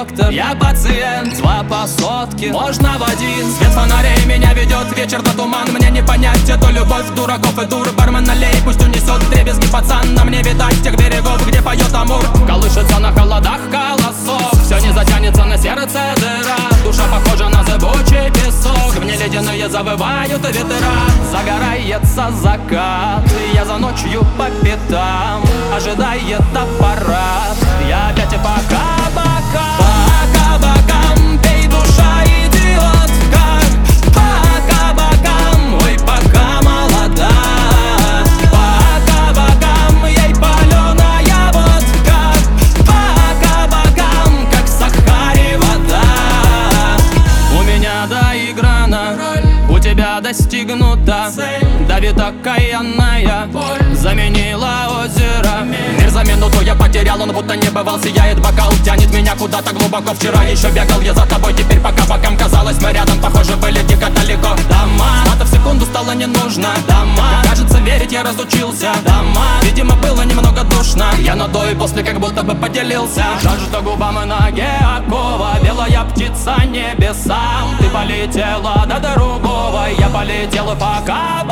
доктор, я пациент. 2 по сотке, можно в 1. Свет фонарей меня ведет, вечер до туман. Мне не понять эту любовь дураков и дур. Бармен налей, пусть унесет дребезги пацан. На мне видать тех берегов, где поет Амур. Колышется на холодах колосок, все не затянется на сердце дыра. Душа похожа на зыбучий песок, в ней ледяные завывают ветра. Загорается закат, я за ночью по пятам, ожидает аппарат. Я опять и по кабакам, пей, душа, идиотка. По кабакам, ой, пока молода. По кабакам, ей паленая водка. По кабакам, как в Сахаре вода. У меня доиграна, у тебя достигнута. Давит окаянная, заменила озеро. Мир за минуту я потерял, он будто не бывал. Сияет бокал, тянет меня куда-то глубоко. Вчера еще бегал я за тобой, теперь пока бокам. Казалось, мы рядом, похоже, были дико далеко. Дома, а-то в секунду стало не нужно. Дома, кажется, верить я разучился. Дома, видимо, было немного душно. Я на до и после как будто бы поделился. Жажда губам и ноге окова, белая птица небесам. Ты полетела до другого, я полетел и пока